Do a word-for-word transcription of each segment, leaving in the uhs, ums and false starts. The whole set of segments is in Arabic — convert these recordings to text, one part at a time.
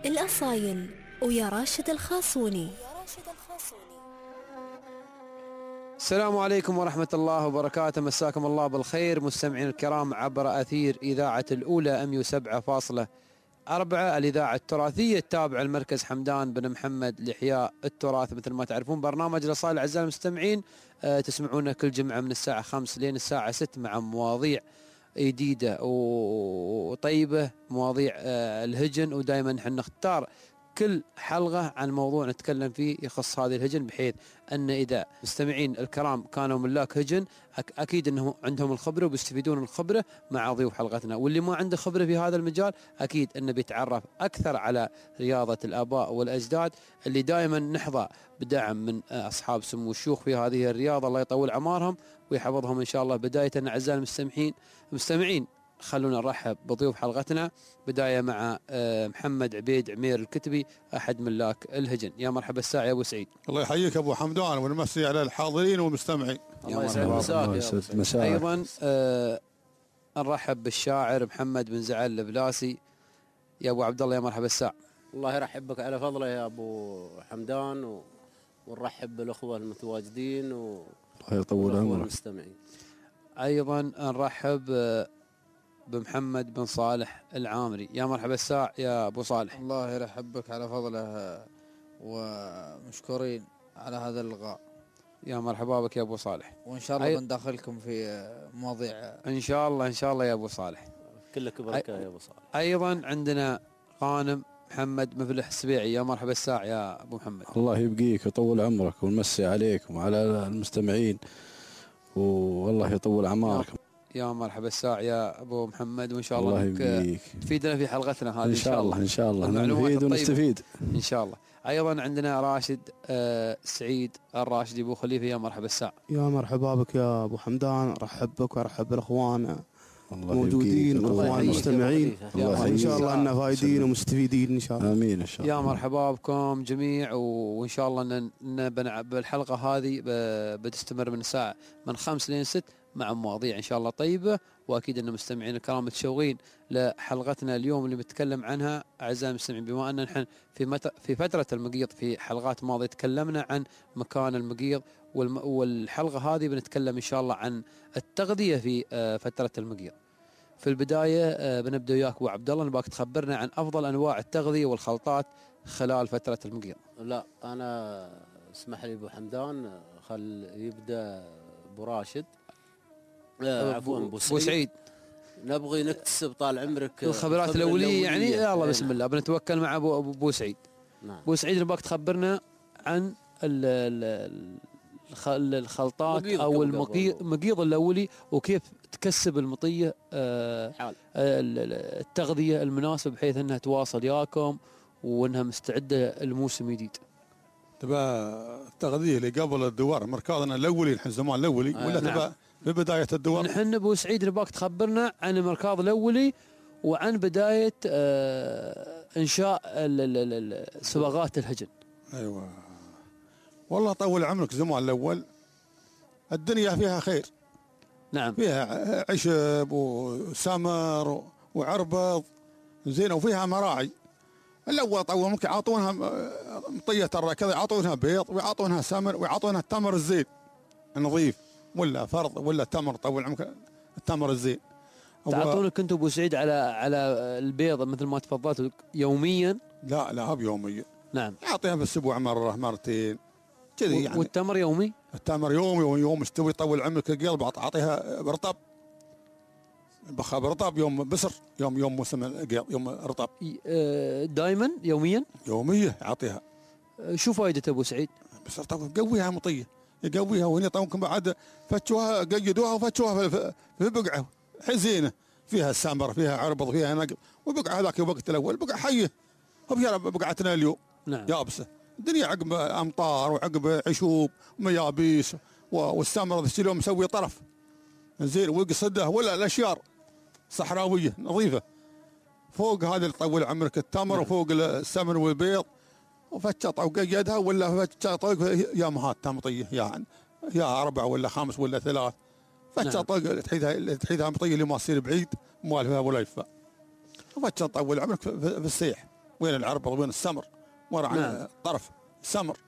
الأصايل ويا راشد الخاصوني. السلام عليكم ورحمة الله وبركاته، مساكم الله بالخير مستمعين الكرام عبر أثير إذاعة الأولى مئة وسبعة فاصلة أربعة الإذاعة التراثية التابعة لمركز حمدان بن محمد لإحياء التراث. مثل ما تعرفون برنامج الأصايل أعزائي المستمعين أه تسمعونه كل جمعة من الساعة خمس لين الساعة ست مع مواضيع جديدة وطيبة، مواضيع أه الهجن، ودائما نحن نختار كل حلقة عن موضوع نتكلم فيه يخص هذه الهجن، بحيث أن إذا مستمعين الكرام كانوا ملاك هجن أكيد أنهم عندهم الخبرة وبيستفيدون الخبرة مع ضيوف حلقتنا، واللي ما عنده خبرة في هذا المجال أكيد أنه بيتعرف أكثر على رياضة الآباء والأجداد اللي دائما نحظى بدعم من أصحاب سمو الشيوخ في هذه الرياضة. الله يطول عمارهم ويحفظهم إن شاء الله. بداية أعزائي المستمعين المستمعين خلونا نرحب بضيوف حلقتنا، بداية مع محمد عبيد عمير الكتبي أحد ملاك الهجن. يا مرحبا الساعة يا أبو سعيد. الله يحييك أبو حمدان ونمسي على الحاضرين والمستمعين. الله يسعد مساك. أيضا آه نرحب بالشاعر محمد بن زعل البلاسي. يا أبو عبد الله يا مرحبا الساعة. الله يرحب بك على فضله يا أبو حمدان و... ونرحب بالأخوة المتواجدين و... الله يطول عمرك المستمعين. أيضا نرحب آه بمحمد بن صالح العامري. يا مرحبا الساع يا ابو صالح. الله يرحبك على فضله ومشكورين على هذا اللقاء. يا مرحبا بك يا ابو صالح، وان شاء الله بندخلكم في مواضيع ان شاء الله ان شاء الله يا ابو صالح. كلك بركه أي... يا ابو صالح. ايضا عندنا غانم محمد مفلح السبيعي. يا مرحبا الساع يا ابو محمد. الله يبقيك ويطول عمرك ونمسي عليك وعلى المستمعين والله يطول اعماركم. يا مرحبا الساع يا ابو محمد، وان شاء الله, الله انك تفيدنا في حلقتنا هذه ان شاء الله. ان شاء الله نفيد ونستفيد ان شاء الله. ايضا عندنا راشد آه سعيد الراشدي ابو خليفه. يا مرحبا الساع. يا مرحبا بك يا ابو حمدان، رحب بك وارحب بالاخوان موجودين والاخوان المستمعين، ان شاء الله اننا فايدين ومستفيدين ان شاء الله. امين ان شاء الله. يا مرحبا بكم جميع، وان شاء الله ان بالحلقه هذه بتستمر من الساعه من خمس لين ست مع مواضيع ان شاء الله طيبه، واكيد ان المستمعين الكرام متشوقين لحلقتنا اليوم اللي بنتكلم عنها. اعزائي المستمعين، بما ان نحن في مت... في فتره المقيض في حلقات ماضيه تكلمنا عن مكان المقيض، والم... والحلقه هذه بنتكلم ان شاء الله عن التغذيه في فتره المقيض. في البدايه بنبدا وياك ابو عبد الله، نباك تخبرنا عن افضل انواع التغذيه والخلطات خلال فتره المقيض. لا انا اسمح لي ابو حمدان، خل يبدا ابو راشد. آه عفوا ابو سعيد. سعيد نبغي نكتسب طال عمرك الخبرات الاوليه يعني. يا الله بسم الله بنتوكل مع ابو ابو سعيد. نعم. ابو سعيد نبغاك تخبرنا عن الخلطات او المقيض المقيض الاولي، وكيف تكسب المطيه آه التغذيه المناسبه بحيث انها تواصل ياكم وانها مستعده الموسم الجديد. تبى التغذيه اللي قبل الدوار مركزنا الاولي الحين زمان الاولي آه ولا نعم. تبى في بدايه الدوار؟ نحن ابو سعيد نباك تخبرنا عن المركز الاولي وعن بدايه آه انشاء صبغات الهجن. ايوه والله طول عمرك زمان الاول الدنيا فيها خير. نعم. فيها عشب وسمر وعربض زين، وفيها مراعي. الاول طول ممكن يعطونها مطيه كذا، يعطونها بيض ويعطونها سمر ويعطونها التمر الزين النظيف، ولا فرض ولا تمر. طول عمرك التمر الزين تعطونك انتم ابو سعيد على على البيض مثل ما تفضلت يوميا؟ لا لا بيوميا. نعم. يعطيها بالاسبوع مره مرتين كذي يعني. والتمر يومي؟ التمر يومي، ويوم استوي طول عمرك القلب اعطيها برطب بخا برطب، يوم بسر يوم يوم موسم القيض يوم رطب. دائما يوميا؟ يوميه يعطيها. شو فائدة ابو سعيد؟ بس طب يقويها مطيه، يقويها، وهنا ممكن بعد فتشوها قيدوها وفتشوها في بقعه حزينه فيها السمر فيها عربض فيها نقل، وبقعه هذاك الوقت الاول بقعه حيه، وبيا بقعتنا اليوم نعم. يابسه. الدنيا عقب امطار وعقب عشوب وميابيس، والسمر تشيلهم مسوي طرف زين ويقصده، ولا الاشيار صحراويه نظيفه فوق هذا طول عمرك التمر. نعم. وفوق السمن والبيض، وفتشط وقيدها ولا فتشط يا مهات تمطيه يا يا اربع ولا خمس ولا ثلاث فتشط. نعم. تحيدها تحيدها مطيه اللي ما تصير بعيد موالفها ولا يفا، وفتشط طول عمرك في السيح وين العربض وين السمر، ورا عن نعم. الطرف سمر،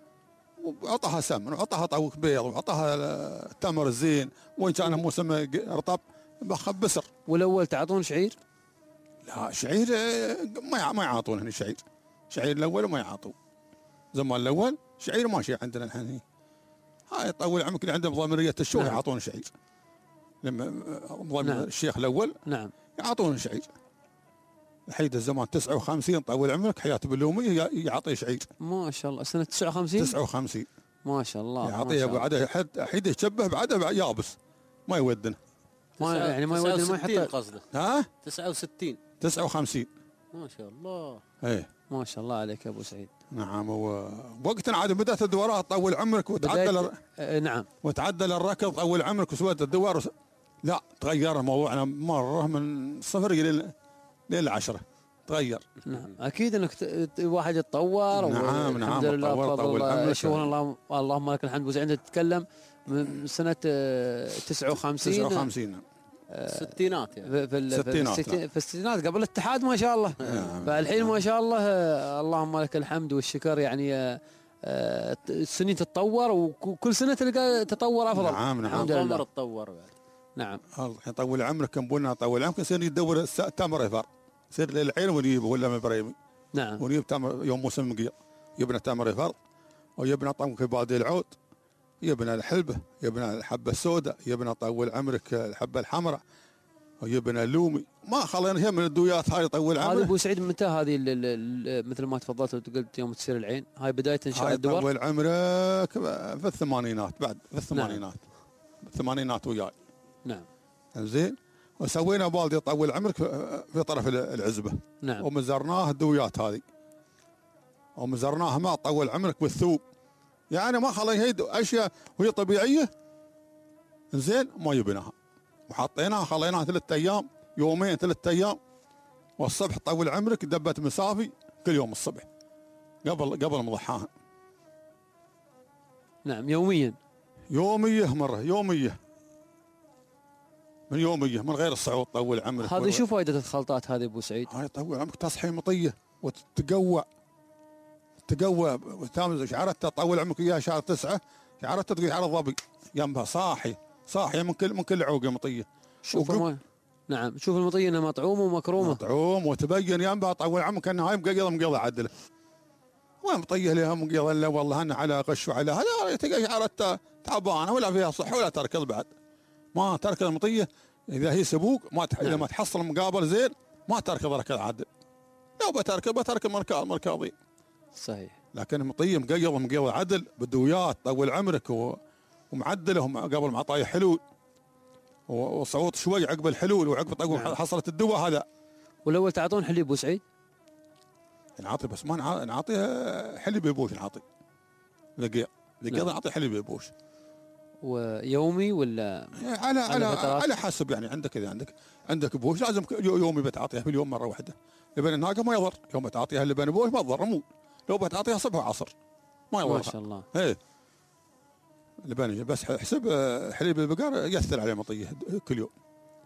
وعطها سمن وعطها طوق بيض وعطها تمر الزين، وان كان موسم رطب بخ بسر. والاول تعطون شعير؟ لا شعير ما ما يعاطون هنا شعير، شعير الاول ما يعاطون. زمان الاول شعير ماشي عندنا الحين، هاي طول عمرك اللي عندهم ضميريه الشوك نعم. يعطون شعير. لما ضمن نعم. الشيخ الاول نعم يعطون شعير. الحين الزمان تسعة وخمسين طول عمرك حياه باللوميه يعطي شعير. ما شاء الله. سنه تسعة وخمسين تسعة وخمسين ما شاء الله. يعطيه بعده حد حد يشبه بعده يابس ما يودن. ما يعني ما يودن ما يحط قصده. ها تسعة وستين تسعة وخمسين ما شاء الله. ايه ما شاء الله عليك يا ابو سعيد. نعم. ووقت عاد بدات الدورات طول عمرك وتعدل بداية- آه، نعم وتعدل الركض طول عمرك وسويت الدوار وس... لا تغير موضوعنا مره من صفر الى الى عشرة تغير. نعم اكيد انك ت- ت- واحد يتطور. نعم، والحمد نعم، لله تطور، بفضل طول الله. عمرك. شكرا الله اللهم لك الحمد. ابو سعيد انت تتكلم من سنه آه، تسعة وخمسين تسعة وخمسين الستينات يعني. في في ال- في ستينات، الستين- في الستينات قبل الاتحاد ما شاء الله. فالحين ما شاء الله آه، اللهم لك الحمد والشكر يعني آه، آه، السنين تتطور وكل سنه تلقى تطور افضل. نعم، نعم. الحمد عمر لله. تطور بعد. نعم الحين طول عمرك كم بنا طول عمرك يصير يدور الس- تمر يفر يصير للعين ونجيبه ولا من بريمي نعم ونجيب تمر يوم موسم مقير يبنى تمر يفر ويبنى طم كبادي العود يبنى الحلبه يبنى الحبه السوداء يبنى طول عمرك الحبه الحمراء ويبنى اللومي ما خلينا شيء من الدويات هاي طول هذه عمرك. ابو سعيد متى هذه ال- ال- ال- مثل ما تفضلت وقلت يوم تصير العين هاي بدايه انشاء هاي الدور؟ طول عمرك في الثمانينات بعد في الثمانينات الثمانينات وياي نعم زين. وسوينا بالدي طول عمرك في في طرف العزبه نعم ومزرناه الدويات هذه ومزرناها ما طول عمرك بالثوب يعني ما خلينا هي اشياء وهي طبيعيه زين ما يبناها وحطيناها خليناها ثلاث ايام يومين ثلاث ايام والصبح طول عمرك دبت مسافي كل يوم الصبح قبل قبل مضحاها نعم يوميا. يوميه مره يوميه من يوميه من غير الصعود طول عمرك. هذه شو فائده الخلطات هذه ابو سعيد؟ هاي طول عمرك تصحي مطيه وتتقوى تقوى وتامز شعرتها طول عمرك اياها شهر تسعه شعرتها تقول على الظبي جنبها صاحي صاحيه من كل من كل عوقه مطيه. شوف وقب- ما نعم شوف المطيه انها مطعومه ومكرومه. مطعوم وتبين جنبها طول عمرك انها هاي مقيضه مقيضه عدله. وين مطيه لها مقيضه الا والله انا على غش وعلى هذا تلقى شعرتها تعبانه ولا فيها صحه ولا تركض بعد. ما تركض المطيه اذا هي سبوق ما تح... نعم. لما تحصل مقابل زين ما تركض ركض عدل. لو بتركض بتركض مركاض مركاضي. صحيح. لكن مطيه مقيضه مقيضه عدل بالدويات طول عمرك و... ومعدله وم- قبل معطايه حلول و- وصوت شوي عقب الحلول وعقب طقم نعم. حصلت الدواء هذا والاول تعطون حليب ابو سعيد؟ نعطي بس ما نع- نعطيها حليب يبوش نعطي لقيا لقيا نعم. نعطي حليب يبوش ويومي ولا؟ على على فترات؟ على حسب يعني عندك اذا عندك عندك بوش لازم ك- يو- يومي بتعطيها في اليوم مره واحده. لبن الناقه ما يضر يوم بتعطيها لبن بوش ما تضر مو لو بتعطيها صبح وعصر ما يضر. ما شاء الله. ايه لبن بس حسب آه، حليب البقر يثر عليه مطيه كل يوم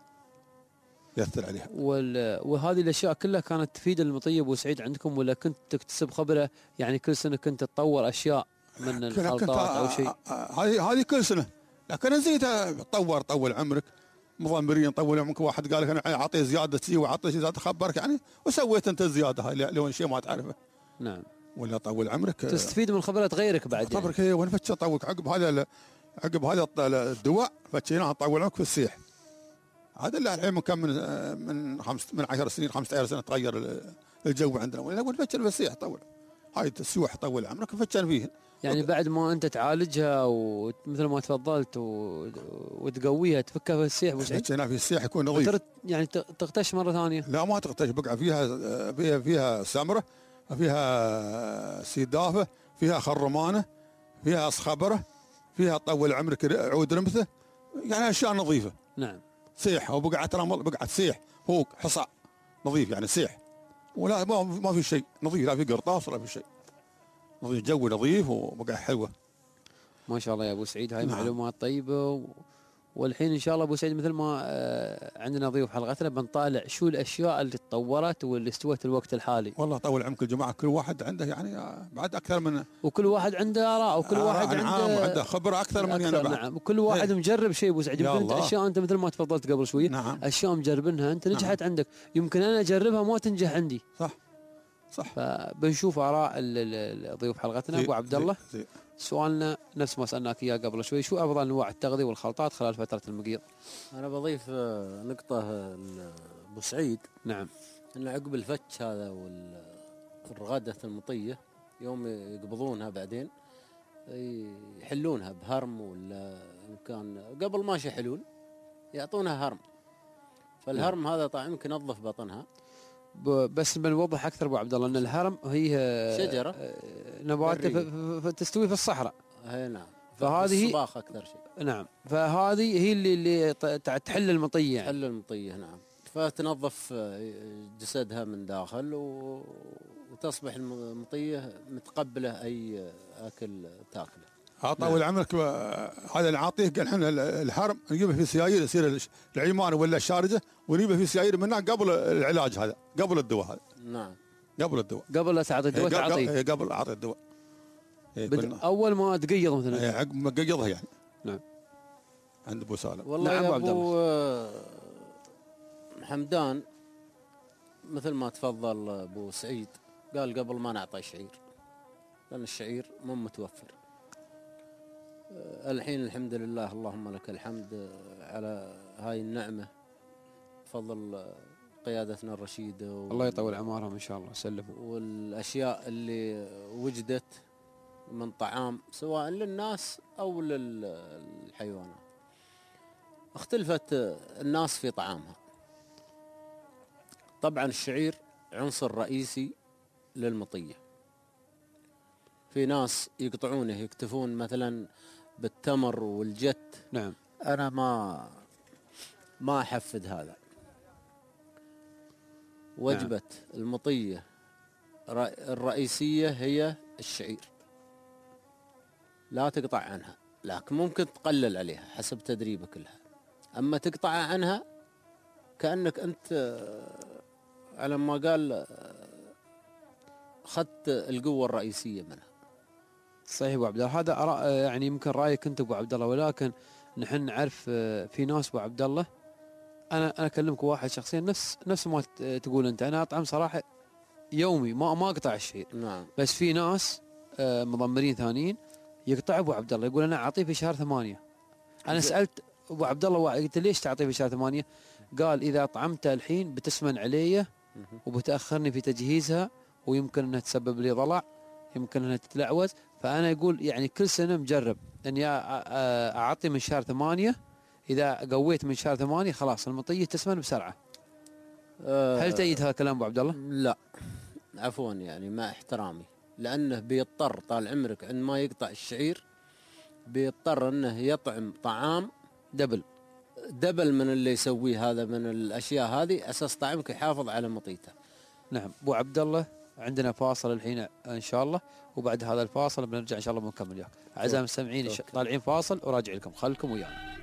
يثر عليها. وال... وهذه الاشياء كلها كانت تفيد المطيه ابو سعيد عندكم ولا كنت تكتسب خبره يعني كل سنه كنت تطور اشياء من كنا- كنت الخلطات او آه، شيء؟ آه، آه، هذه هذه كل سنه لكن نزيدها طور طول عمرك مضمرين طول عمرك واحد قال لك انا اعطيه زياده سي واعطيه زياده اخبرك يعني وسويت انت الزياده هاي لو شيء ما تعرفه نعم. ولا طول عمرك. آه، تستفيد من خبرات غيرك بعد يعني. خبرك هي وين فتش طولك عقب هذا ال- عقب هذا الط- الدواء فتشيناه طول عمرك في السيح. هذا اللي الحين من كم من آه، من خمس من عشر سنين خمسة عشر سنه تغير ال- الجو عندنا ولا وين فتش في السيح طول هاي السيوح طول عمرك فتشن فيه. يعني بعد ما انت تعالجها ومثل ما تفضلت و... وتقويها تفكها في السيح ابو سعيد؟ فتشيناه في السيح يكون نظيف. وترد يعني ت- تغتش مره ثانيه؟ لا ما تغتش بقع فيها فيها فيها سمره فيها سيدافه فيها خرمانه فيها صخبره فيها طول عمرك ر- عود رمثه يعني اشياء نظيفه. نعم. سيح وبقعت رمل بقعت سيح فوق حصى نظيف يعني سيح ولا ما, ما في شيء نظيف لا في قرطاس ولا في شيء نظيف جو نظيف وبقع حلوه. ما شاء الله يا ابو سعيد هاي نعم. معلومات طيبه و... والحين ان شاء الله ابو سعيد مثل ما آه، عندنا ضيوف حلقتنا بنطالع شو الاشياء اللي تطورت واللي استوت الوقت الحالي. والله طول عمرك الجماعه كل واحد عنده يعني آه، بعد اكثر من وكل واحد عنده اراء وكل آه واحد نعم عنده عنده خبره اكثر مني انا بعد. نعم وكل واحد إيه. مجرب شيء ابو سعيد. يا يمكن انت الله. اشياء انت مثل ما تفضلت قبل شويه نعم. اشياء مجربينها انت نجحت نعم. عندك يمكن انا اجربها ما تنجح عندي. صح صح. فبنشوف اراء ال- ال- ضيوف حلقتنا. زي- ابو عبد الله زي- زي. سؤالنا نفس ما سالناك اياه قبل شوي، شو افضل انواع التغذيه والخلطات خلال فتره المقيض؟ انا بضيف آه، نقطه آه، ابو سعيد، نعم ان عقب الفتش هذا والرغده المطيه يوم يقبضونها بعدين يحلونها بهرم، ولا إن كان قبل ما يحلون يعطونها هرم، فالهرم هذا طبعا يمكن ينظف بطنها. ب- بس بنوضح اكثر ابو عبد الله ان الهرم هي شجرة. آه، نبات برية. ف- ف- ف- تستوي في الصحراء. اي نعم. فهذه- الصباخ اكثر شيء. نعم فهذه هي اللي, اللي ت- ت- تحل المطيه يعني. حل المطيه نعم. فتنظف آه، جسدها من داخل و... وتصبح المطيه متقبله اي اكل تاكله. طول عمرك آه، هذا اللي نعطيه قال احنا ال- الحرم نجيبه في سيايير يصير الش- العيمان ولا الشارجه ونجيبه في سيايير منها قبل العلاج هذا قبل الدواء هذا نعم. قبل الدواء قبل لا تعطي الدواء إيه، قبل- تعطيه إيه، قبل اعطي الدواء. إيه، بد- كنا- اول ما تقيض مثلا. إيه، عقب ما قيضها يعني. نعم. عند ابو سالم. والله نعم يا أبو عبد ابو آه، حمدان مثل ما تفضل ابو سعيد قال قبل ما نعطي شعير، لان الشعير مو متوفر. آه، الحين الحمد لله اللهم لك الحمد آه، على هاي النعمه بفضل آه، قيادتنا الرشيده و- الله يطول اعمارهم ان شاء الله سلموا. والاشياء اللي وجدت من طعام سواء للناس او للحيوانات. اختلفت الناس في طعامها. طبعا الشعير عنصر رئيسي للمطية. في ناس يقطعونه يكتفون مثلا بالتمر والجت. نعم انا ما ما احفذ هذا. وجبة المطية الرئيسية هي الشعير، لا تقطع عنها، لكن ممكن تقلل عليها حسب تدريبك لها. أما تقطع عنها كأنك أنت على ما قال أخذت القوة الرئيسية منها. صحيح ابو عبد الله، هذا اراء يعني يمكن رايك انت ابو عبد الله، ولكن نحن نعرف في ناس ابو عبد الله، انا انا اكلمك واحد شخصيا نفس نفس ما تقول انت، انا اطعم صراحه يومي ما ما اقطع الشيء. نعم. بس في ناس مضمرين ثانيين يقطع ابو عبد الله، يقول انا اعطيه في شهر ثمانية. انا سالت ابو عبد الله قلت ليش تعطيه في شهر ثمانية؟ قال اذا طعمته الحين بتسمن علي وبتاخرني في تجهيزها ويمكن انها تسبب لي ضلع، يمكن انها تتلعوز. فانا يقول يعني كل سنه مجرب اني اعطي من شهر ثمانية، اذا قويت من شهر ثمانية خلاص المطيه تسمن بسرعه. أه هل تأيد هذا الكلام ابو عبد الله؟ لا عفوا يعني مع احترامي، لانه بيضطر طال عمرك عندما يقطع الشعير بيضطر انه يطعم طعام دبل دبل من اللي يسويه هذا من الاشياء هذه اساس طعمك يحافظ على مطيته. نعم ابو عبد الله عندنا فاصل الحين ان شاء الله، وبعد هذا الفاصل بنرجع ان شاء الله بنكمل وياك. اعزائي المستمعين طالعين فاصل وراجع لكم، خلكم ويانا.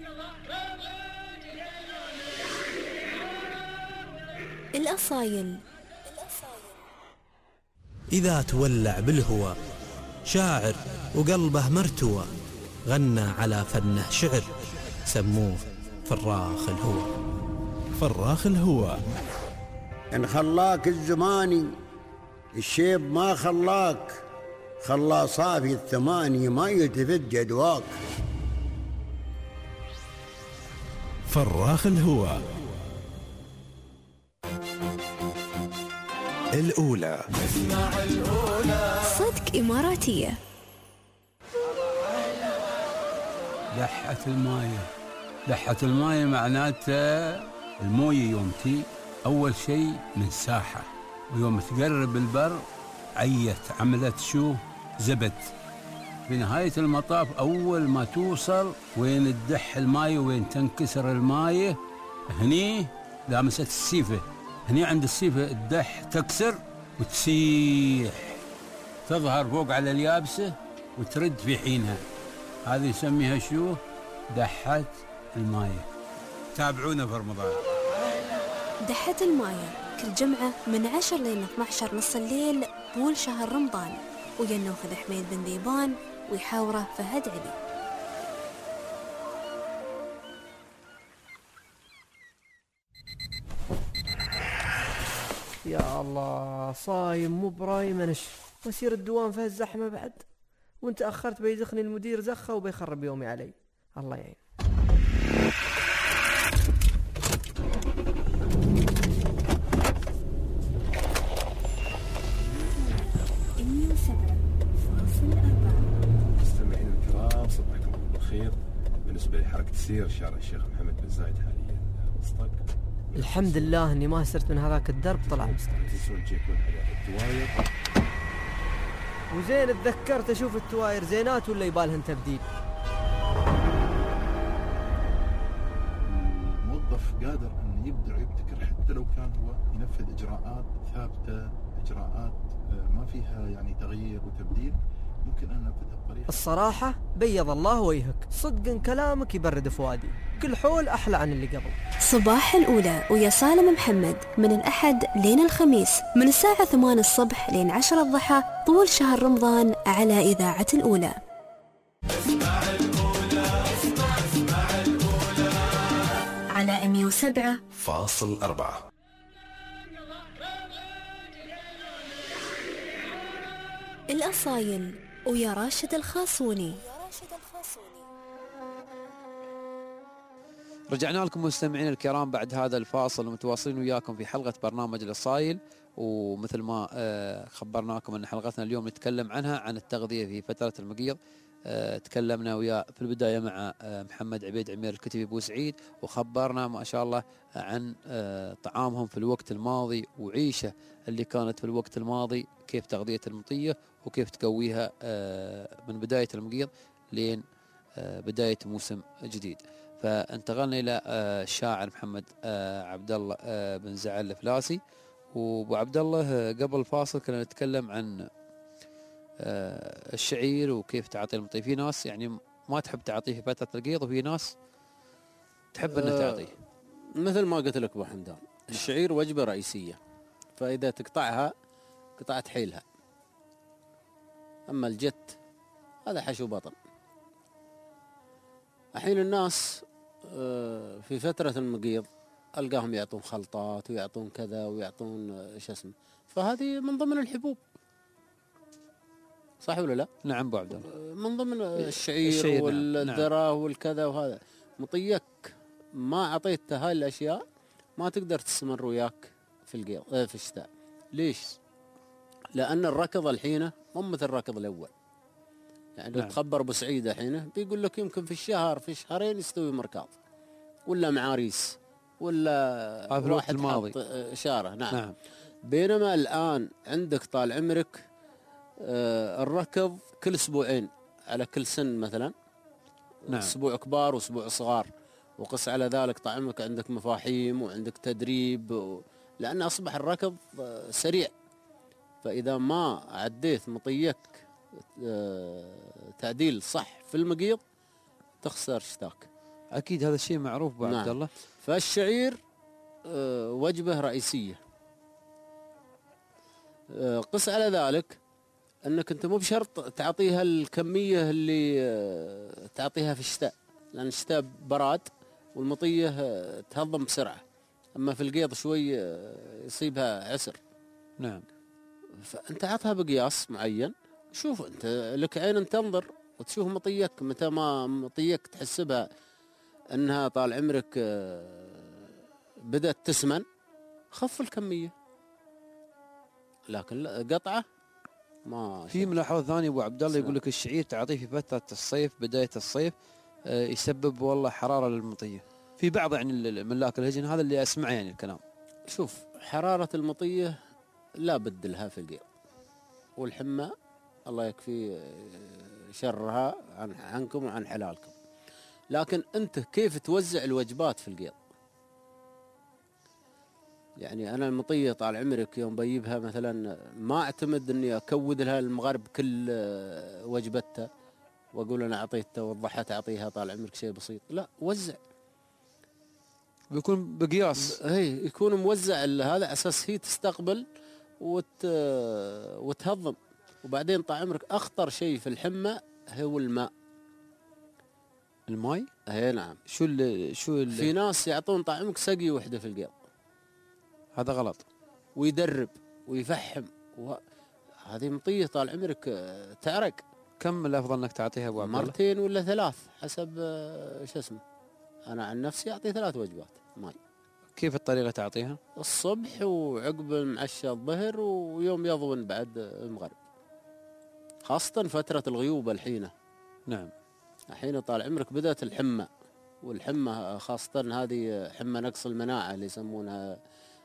الأصايل. إذا تولع بالهوى شاعر وقلبه مرتوى، غنى على فنه شعر، سموه فراخ الهوى. فراخ الهوى. إن خلاك الزماني الشيب ما خلاك، خلا صافي الثماني ما يلتفت جدواك. فراخ الهوى. الأولى. اسمع الأولى. صدق إماراتية. لحة المايه. لحة المايه معناته المويه يوم تي أول شيء من ساحة، ويوم تقرب البر عيت عملت شو زبد. في نهاية المطاف أول ما توصل وين تدح المايه وين تنكسر المايه، هني لامست السيفة، هني عند السيفة الدح تكسر وتسيح تظهر فوق على اليابسة وترد في حينها. هذه يسميها شو؟ دحة المايه. تابعونا في رمضان. دحة المايه كل جمعة من عشر لين اثنا عشر نص الليل طول شهر رمضان، ويا ناخذ حميد بن ذيبان ويحاوره فهد علي. يا الله صايم مو برايم انش واسير الدوام في الزحمه بعد، وانت اخرت بيزخني المدير زخه وبيخرب يومي علي. الله يعين. مستمعين الكرام صباحكم الله بالخير. بالنسبه لحركه السير شارع الشيخ محمد بن زايد حاليا مصطق. الحمد لله اني ما سرت من هذاك الدرب طلع مصطق. تنسون تجيكون على التواير. وزين اتذكرت اشوف التواير زينات ولا يبالهن تبديل. الموظف قادر ان يبدع ويبتكر حتى لو كان هو ينفذ اجراءات ثابته، اجراءات ما فيها يعني تغيير وتبديل، ممكن ان ننفذها بطريقه. الصراحه بيض الله وجهك، صدق كلامك يبرد فؤادي، كل حول احلى عن اللي قبل. صباح الأولى ويا سالم محمد من الأحد لين الخميس من الساعة ثمانية الصبح لين عشرة الضحى طول شهر رمضان على إذاعة الأولى. اسمع الأولى اسمع اسمع الأولى على مية وسبعة فاصل أربعة. الأصايل ويا راشد الخاصوني. رجعنا لكم مستمعين الكرام بعد هذا الفاصل، ومتواصلين وياكم في حلقة برنامج الأصايل. ومثل ما خبرناكم أن حلقتنا اليوم نتكلم عنها عن التغذية في فترة المقيض. تكلمنا ويا في البداية مع محمد عبيد عمير الكتبي بوسعيد، وخبرنا ما شاء الله عن طعامهم في الوقت الماضي وعيشة اللي كانت في الوقت الماضي، كيف تغذية المطية وكيف تقويها من بداية المقيض لين بداية موسم جديد. فانتقلنا إلى الشاعر محمد عبد الله بن زعل الفلاسي. وابو عبد الله قبل الفاصل كنا نتكلم عن الشعير وكيف تعطي المطية. في ناس يعني ما تحب تعطيه في فترة القيض، وفي ناس تحب أن تعطيه. مثل ما قلت لك أبو حمدان، الشعير وجبة رئيسية، فإذا تقطعها قطعت حيلها. أما الجت هذا حشو بطن. الحين الناس في فترة المقيض ألقاهم يعطون خلطات ويعطون كذا ويعطون شو اسمه، فهذه من ضمن الحبوب، صح ولا لا؟ نعم أبو عبد الله، من ضمن الشعير, الشعير والذرة نعم. والكذا وهذا. مطيك ما أعطيته هاي الأشياء ما تقدر تستمر وياك في القيض في الشتاء. ليش؟ لأن الركض الحين مو مثل الركض الأول. يعني لو نعم. تخبر ابو سعيد الحين بيقول لك يمكن في الشهر في شهرين يستوي مركاض ولا معاريس ولا في الوقت الماضي شاره. نعم. نعم. بينما الان عندك طال عمرك آه الركض كل اسبوعين على كل سن مثلا. نعم. اسبوع كبار واسبوع صغار، وقس على ذلك طعمك عندك مفاهيم وعندك تدريب و... لان اصبح الركض آه سريع. فاذا ما عديت مطيك تعديل صح في المقيض تخسر شتاك. اكيد هذا الشيء معروف ابو عبد الله. فالشعير وجبه رئيسيه. قس على ذلك انك انت مو بشرط تعطيها الكميه اللي تعطيها في الشتاء، لان الشتاء براد والمطيه تهضم بسرعه، اما في القيض شوي يصيبها عسر. نعم. فانت عطها بقياس معين. شوف انت لك عين تنظر وتشوف مطيك، متى ما مطيك تحسبها انها طال عمرك بدأت تسمن خف الكمية، لكن قطعة ما. في ملاحظة ثانية ابو عبد الله يقول لك الشعير تعطيه في فترة الصيف، بداية الصيف يسبب والله حرارة للمطية. في بعض يعني الملاك الهجن هذا اللي اسمعه يعني الكلام. شوف حرارة المطية لا بد لها في القيض، والحمى الله يكفي شرها عن عنكم وعن حلالكم. لكن انت كيف توزع الوجبات في القيض؟ يعني انا المطيه طال عمرك يوم بجيبها مثلا ما اعتمد اني اكود لها المغرب كل وجبتها واقول انا اعطيتها والضحى تعطيها طال عمرك شيء بسيط. لا، وزع بيكون بقياس. اي يكون موزع هذا على اساس هي تستقبل وت... وتهضم. وبعدين طال عمرك اخطر شيء في الحمى هو الماء. الماء؟ اي نعم. شو ال شو ال في ناس يعطون طال عمرك سقي وحده في القيض. هذا غلط. ويدرب ويفحم و... هذه مطيه طال عمرك تعرق. كم الافضل انك تعطيها ابو عبد الله؟ مرتين ولا ثلاث حسب شو اسمه. انا عن نفسي اعطي ثلاث وجبات ماي. كيف الطريقه تعطيها؟ الصبح وعقب المعشى الظهر ويوم يضون بعد المغرب. خاصه فتره الغيوب الحين. نعم. الحين طال عمرك بدات الحمى. والحمى خاصه هذه حمى نقص المناعه اللي يسمونها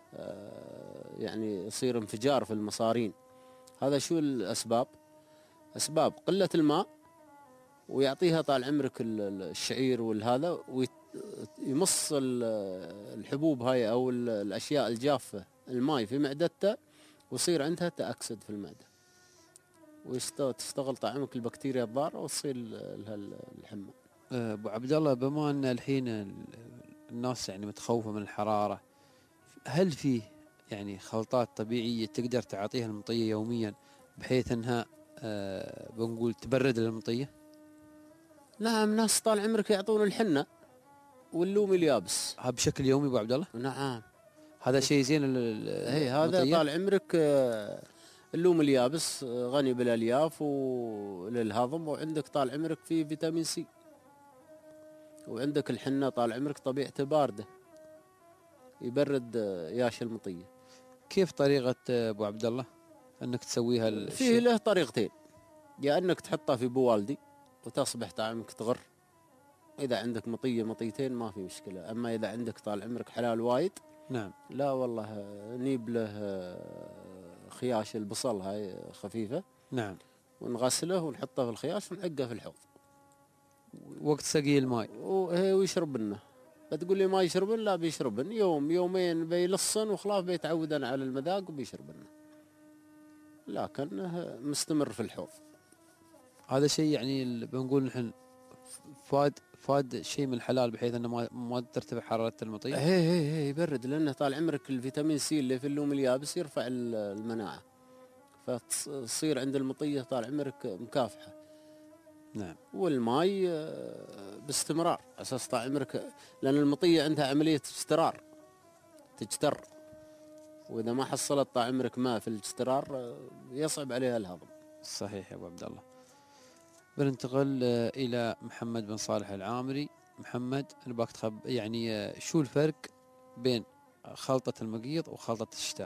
يعني يصير انفجار في المصارين. هذا شو الاسباب؟ اسباب قله الماء. ويعطيها طال عمرك الشعير والهذا ويمص الحبوب هاي او الاشياء الجافه الماء في معدته ويصير عندها تاكسد في المعده وتشتغل طال عمرك البكتيريا الضاره وتصير لها الحمى. ابو عبد الله بما ان الحين الناس يعني متخوفه من الحراره، هل في يعني خلطات طبيعيه تقدر تعطيها المطيه يوميا بحيث انها أه بنقول تبرد المطيه؟ نعم. ناس طال عمرك يعطون الحنه واللوم اليابس. ها بشكل يومي ابو عبد الله؟ نعم. هذا شيء زين. اي هذا طال عمرك اللوم اليابس غني بالالياف وللهضم وعندك طال عمرك فيه فيتامين سي. وعندك الحنه طال عمرك طبيعته بارده يبرد ياش المطيه. كيف طريقه ابو عبد الله انك تسويها؟ فيه له طريقتين. يا انك تحطها في بوالدي وتصبح طال عمرك تغر. اذا عندك مطيه مطيتين ما في مشكله. اما اذا عندك طال عمرك حلال وايد نعم لا والله نيب له خياش البصل هاي خفيفه. نعم. ونغسله ونحطه في الخياش ونعقه في الحوض وقت سقي الماء ويشرب منه. بتقول لي ما يشربن؟ لا بيشربن يوم يومين بيلصن وخلاص بيتعودن على المذاق وبيشربن. لكن مستمر في الحوض. هذا شيء يعني بنقول نحن فاد فاد شيء من الحلال بحيث انه ما ما ترتفع حراره المطيه. هي هي هي يبرد لانه طال عمرك الفيتامين سي اللي في اللوم اليابس يرفع المناعه فتصير عند المطيه طال عمرك مكافحه. نعم. والماي باستمرار اساس طال عمرك لان المطيه عندها عمليه استرار تجتر. واذا ما حصلت طال عمرك ماء في الاجترار يصعب عليها الهضم. صحيح يا ابو عبد الله. بننتقل الى محمد بن صالح العامري. محمد انا باك تخب يعني شو الفرق بين خلطه المقيض وخلطه الشتاء؟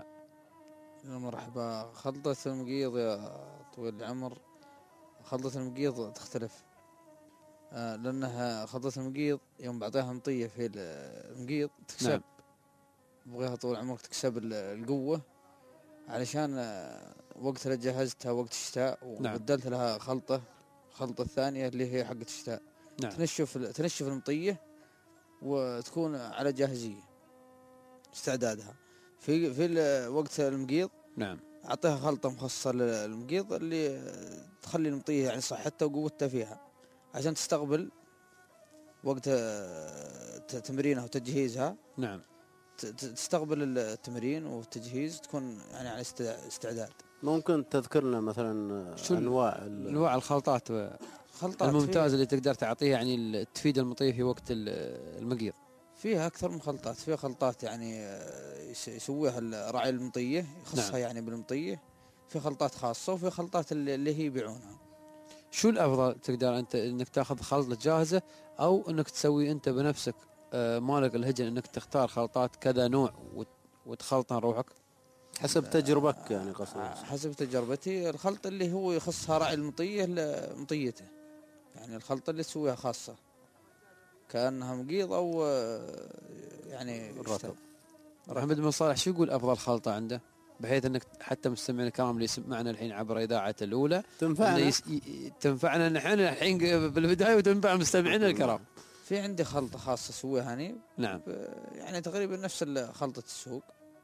مرحبا. خلطه المقيض يا طويل العمر خلطه المقيض تختلف آه لانها خلطه المقيض يوم بعطيها مطيه في المقيض تكسب. نعم. بغيها طول عمرك تكسب القوه علشان وقت اللي جهزتها وقت الشتاء وبدلت نعم. لها خلطه الخلطة الثانية اللي هي حقة الشتاء. نعم. تنشف تنشف المطية وتكون على جاهزية استعدادها. في في وقت المقيض نعم أعطيها خلطة مخصصة للمقيض اللي تخلي المطية يعني صحتها وقوتها فيها عشان تستقبل وقت تمرينها وتجهيزها. نعم. تستقبل التمرين والتجهيز تكون يعني على استعداد. ممكن تذكرنا مثلا انواع انواع الخلطات خلطات الممتازه اللي تقدر تعطيها يعني تفيد المطيه في وقت المقيض؟ فيها اكثر من خلطات. فيها خلطات يعني يسويها راعي المطيه يخصها نعم. يعني بالمطيه. في خلطات خاصه وفي خلطات اللي هي يبيعونها. شو الافضل تقدر انت انك تاخذ خلطه جاهزه او انك تسوي انت بنفسك مالك الهجن انك تختار خلطات كذا نوع وتخلطها روحك؟ حسب تجربك يعني قصدي. حسب تجربتي الخلطة اللي هو يخصها راعي المطية لمطيته يعني الخلطة اللي تسويها خاصة كأنها مقيض أو يعني رطب. محمد بن صالح شو يقول أفضل خلطة عنده بحيث أنك حتى مستمعين الكرام اللي يسمعنا الحين عبر إذاعة الأولى تنفعنا يس... تنفعنا نحن الحين بالبداية وتنفع مستمعينا الكرام. في عندي خلطة خاصة أسويها هني. نعم. يعني تقريبا نفس خلطة السوق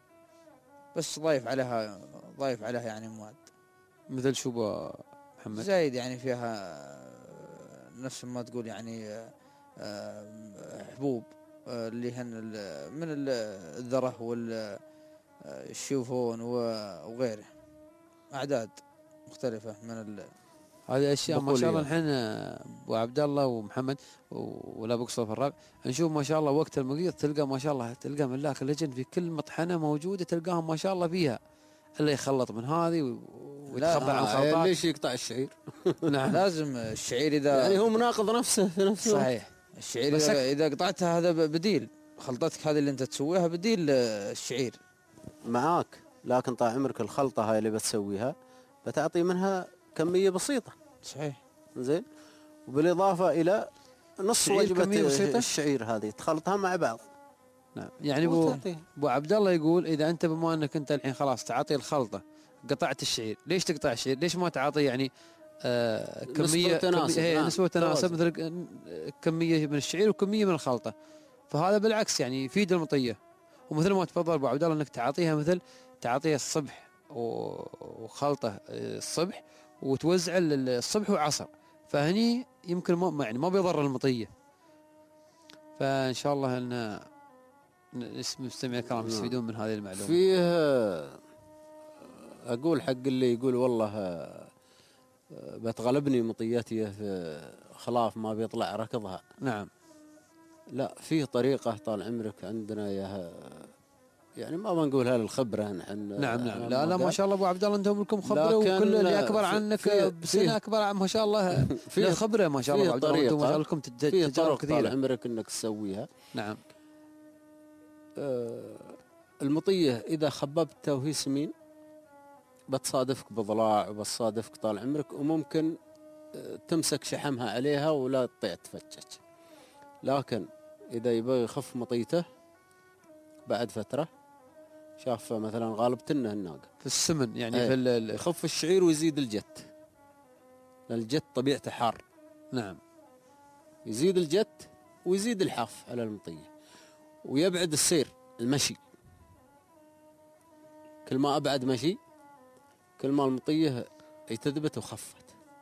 بس ضايف عليها ضايف عليها يعني مواد. مثل شو محمد؟ زايد يعني فيها نفس ما تقول يعني حبوب اللي هن من الذره والشوفون وغيره، اعداد مختلفه من ال هذه اشياء ما شاء الله. الحين ابو عبد الله ومحمد ولا بقصه في الربع نشوف ما شاء الله وقت المقيض تلقى ما شاء الله تلقى ملاك اللجن في كل مطحنه موجوده تلقاهم ما شاء الله فيها، اللي يخلط من هذه ويتخبى عن الخلطات. ليش يقطع الشعير؟ نعم لازم الشعير اذا يعني هو مناقض نفسه في نفسه. صحيح. الشعير اذا, إذا قطعتها هذا بديل، خلطتك هذه اللي انت تسويها بديل الشعير معاك، لكن طال عمرك الخلطه هاي اللي بتسويها بتعطي منها كميه بسيطه. صحيح. زين. وبالاضافه الى نص وجبه الشعير هذه تخلطها مع بعض. نعم. يعني ابو ابو عبد الله يقول اذا انت بما انك انت الحين خلاص تعطي الخلطه قطعت الشعير، ليش تقطع الشعير؟ ليش ما تعطي يعني آه كميه تناسب هي نعم. نسبه تناسب مثل كميه من الشعير وكميه من الخلطه، فهذا بالعكس يعني يفيد المطيه. ومثل ما تفضل ابو عبد الله انك تعطيها مثل تعطيها الصبح وخلطه الصبح وتوزع الصبح وعصر، فهني يمكن ما يعني ما بيضر المطيه. فان شاء الله ان مستمعي الكرام يستفيدون من هذه المعلومه. فيه اقول حق اللي يقول والله بتغلبني مطيتي في خلاف ما بيطلع ركضها. نعم. لا في طريقه طال عمرك عندنا يا يعني ما بنقولها للخبره نحن. نعم نعم. لا لا ما شاء الله ابو عبد الله انتم لكم خبره وكل اللي اكبر عنك بسنه اكبر ما شاء الله في خبره ما شاء الله ابو عبد الله انتم ما شاء الله لكم تجارب كثيره طال عمرك انك تسويها. نعم. آه المطيه اذا خببتها وهي سمين بتصادفك بضلاع وبتصادفك طال عمرك وممكن آه تمسك شحمها عليها ولا تطيع تفجج. لكن اذا يبغى يخف مطيته بعد فتره شاف مثلا غالبتنا الناقه في السمن يعني ايه في يخف الشعير ويزيد الجت، لان الجت طبيعته حار. نعم. يزيد الجت ويزيد الحاف على المطيه ويبعد السير المشي. كل ما ابعد مشي كل ما المطيه تثبت وخفت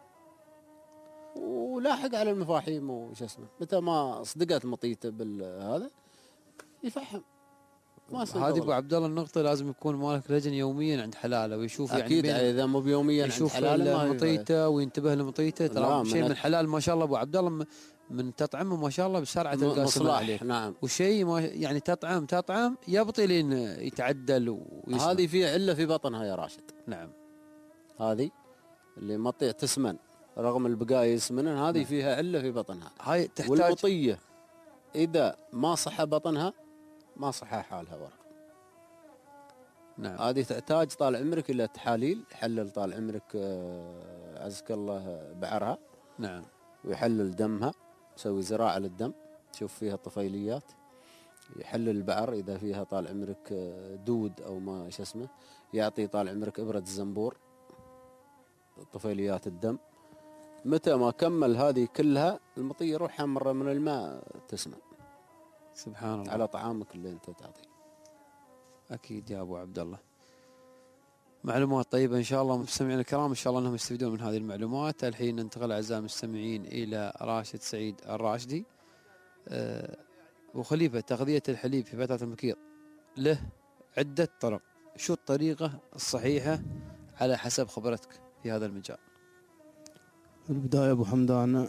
ولاحق على المفاحيم وش اسمه. متى ما صدقت مطيته بالهذا يفحم. هذه ابو عبد الله النقطه لازم يكون مالك لجن يوميا عند حلاله ويشوف يعني اكيد اذا مو بيوميا عند حلاله مطيته وينتبه لمطيته. ترى شيء من الحلال ما شاء الله ابو عبد الله من تطعمه ما شاء الله بسرعه تلقى سمع عليك. نعم. وشيء ما يعني تطعم تطعم يبطي لين يتعدل ويسمع. هذه فيها عله في بطنها يا راشد. نعم. هذه اللي مطيع تسمن رغم البقايا يسمنن هذه نعم. فيها عله في بطنها. هاي تحتاج. والمطيه اذا ما صح بطنها ما صح حالها ورا. نعم. هذه تحتاج طال عمرك الى تحاليل، يحلل طال عمرك عزك الله بعرها. نعم. ويحلل دمها، يسوي زراعه للدم تشوف فيها طفيليات، يحلل البعر اذا فيها طال عمرك دود او ما ايش اسمه، يعطي طال عمرك ابره الزنبور طفيليات الدم. متى ما كمل هذه كلها المطيه روحها مره من الماء تسمن. سبحان الله. على طعامك اللي انت تعطيه. اكيد يا ابو عبد الله. معلومات طيبه ان شاء الله مستمعينا الكرام، ان شاء الله انهم يستفيدون من هذه المعلومات. الحين ننتقل اعزائي المستمعين الى راشد سعيد الراشدي. أه وخليفه تغذيه الحليب في فتره المكير له عده طرق، شو الطريقه الصحيحه على حسب خبرتك في هذا المجال؟ في البدايه ابو حمدان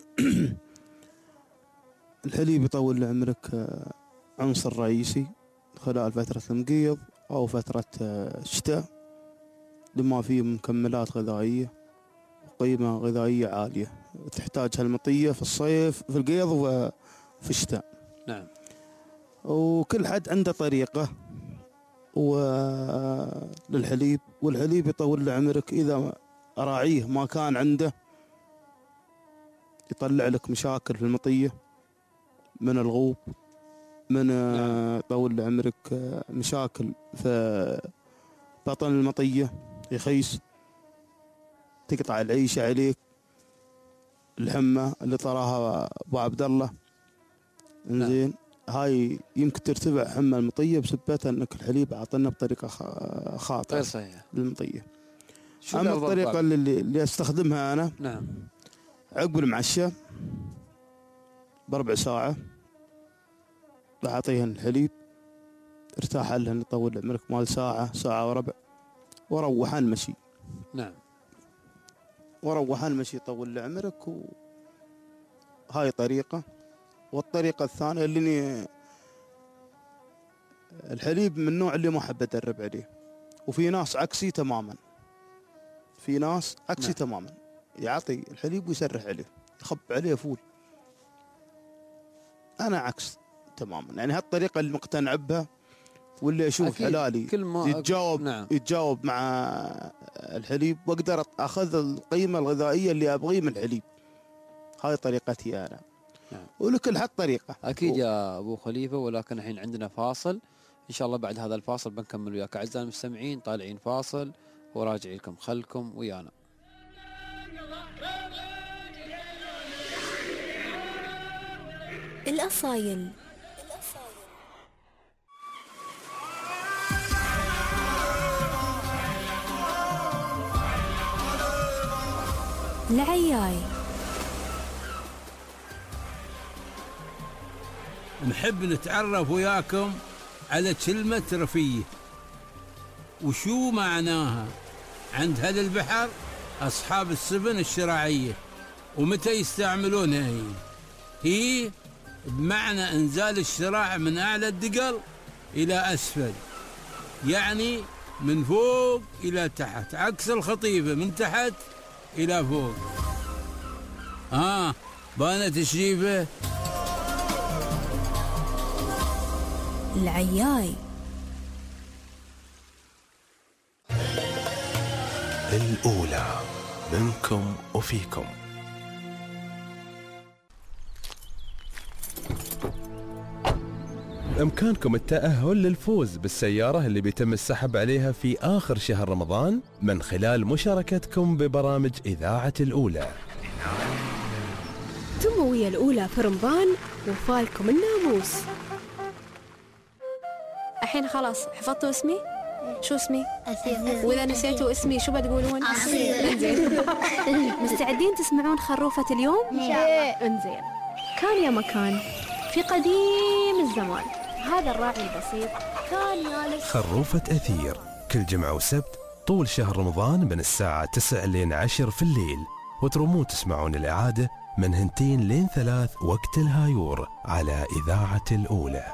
الحليب يطول عمرك عنصر رئيسي خلال فترة المقيض أو فترة الشتاء لما فيه مكملات غذائية وقيمة غذائية عالية تحتاجها المطية في الصيف في القيض وفي الشتاء. نعم. وكل حد عنده طريقة وللحليب، والحليب يطول عمرك إذا أراعيه ما كان عنده يطلع لك مشاكل في المطية من الغوب، من نعم. طول عمرك مشاكل في بطن المطية يخيس، تقطع العيشة عليك، الحمى اللي طراها ابو عبد الله. انزين نعم. هاي يمكن ترتفع حمى المطية بسبب انك الحليب اعطنا بطريقة خاطئة غير صحيحة للمطية. اما الطريقة اللي, اللي استخدمها انا نعم عقب المعشى بربع ساعة بعطيهن الحليب، ارتاح لهن يطول عمرك مال ساعة ساعة وربع، وروحان مشي. نعم. وروحان مشي يطول عمرك. وهاي طريقة. والطريقة الثانية اللي الحليب من النوع اللي ما أحب أدرب عليه، وفي ناس عكسي تماما. في ناس عكسي نعم. تماما، يعطي الحليب ويسرح عليه، يخب عليه فول. أنا عكس تماما، يعني هالطريقة اللي مقتنع بها واللي أشوف حلالي يتجاوب نعم. يتجاوب مع الحليب، وأقدر أخذ القيمة الغذائية اللي أبغيه من الحليب. هاي طريقتي أنا. نعم. ولكل حد طريقة أكيد و... يا أبو خليفة. ولكن الحين عندنا فاصل، إن شاء الله بعد هذا الفاصل بنكمل وياك أعزائي المستمعين. طالعين فاصل وراجعين لكم، خلكم ويانا. الأصايل. العياي. نحب نتعرف وياكم على كلمة رفيه، وشو معناها عند أهل البحر أصحاب السفن الشراعية، ومتى يستعملونها. هي هي بمعنى إنزال الشراع من أعلى الدقل إلى أسفل، يعني من فوق إلى تحت، عكس الخطيفة من تحت إلى فوق. آه بانت الشريفة. العياي. الأولى منكم وفيكم. بإمكانكم التأهل للفوز بالسيارة اللي بيتم السحب عليها في آخر شهر رمضان من خلال مشاركتكم ببرامج إذاعة الأولى. تموية الأولى في رمضان وفالكم الناموس. الحين خلاص حفظتوا اسمي؟ شو اسمي؟ أثير. وإذا نسيتوا اسمي شو بتقولون؟ أصيل. انزين. مستعدين تسمعون خروفة اليوم؟ انزين. كان يا مكان في قديم الزمان، هذا الراعي البسيط كان يالس. خروفة أثير كل جمعة وسبت طول شهر رمضان من الساعة تسعة لين عشر في الليل، وترومون تسمعون الإعادة من هنتين لين ثلاث وقت الهايور على إذاعة الأولى.